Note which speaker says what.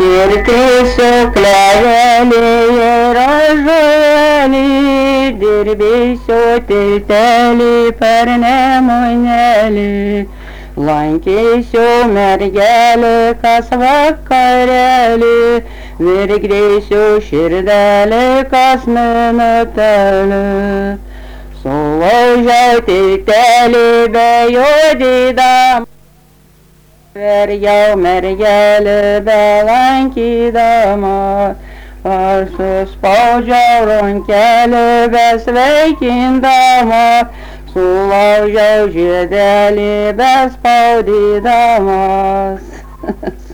Speaker 1: Kirtisiu klevelį ir ąžuolį, dirbėsiu tiltelį per nemunėlį. Lankysiu mergelį kas vakarėlį, virkdėsiu širdelį kas minutėlį. Sulaužiau tiltelį bejudėdama, verjau mergelį belankydama, aš suspaudžiau rankelį besveikindama, sulaužiau žiedelį bespaudydamas.